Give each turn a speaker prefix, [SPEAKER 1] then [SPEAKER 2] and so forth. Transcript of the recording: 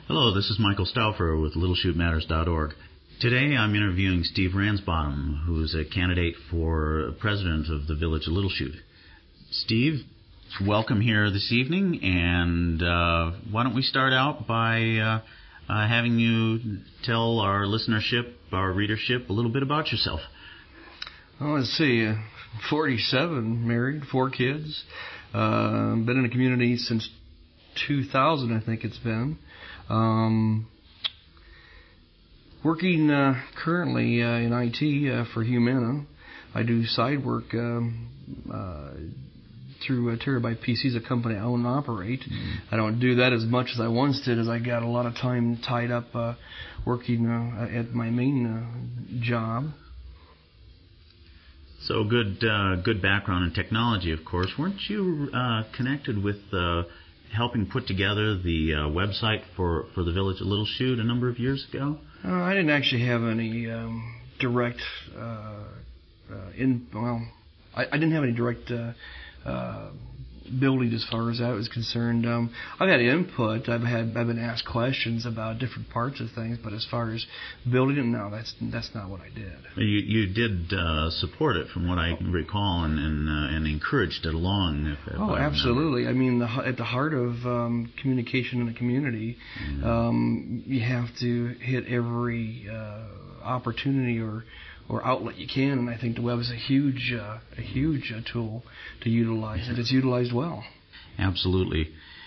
[SPEAKER 1] Hello, this is Michael Stauffer with LittleShootMatters.org. Today I'm interviewing Steve Ransbottom, who's a candidate for president of the Village of Little Chute. Steve, welcome here this evening, and why don't we start out by having you tell our listenership, our readership, a little bit about yourself.
[SPEAKER 2] Well, let's see, 47, married, 4 kids, been in the community since 2000, I think it's been. Working currently in IT for Humana. I do side work through Terabyte PCs, a company I own and operate. I don't do that as much as I once did, as I got a lot of time tied up working at my main job.
[SPEAKER 1] So good background in technology, of course. Weren't you connected with helping put together the website for the Village of Little Chute a number of years ago?
[SPEAKER 2] I didn't actually have any direct I didn't have any direct building as far as that was concerned. I've had input. I've been asked questions about different parts of things, but as far as building it, no, that's not what I did.
[SPEAKER 1] You did support it, from what I recall, and encouraged it along.
[SPEAKER 2] Oh, absolutely. I mean, at the heart of communication in a community, you have to hit every opportunity or outlet you can, and I think the web is a huge tool to utilize, and it's utilized well.
[SPEAKER 1] Absolutely.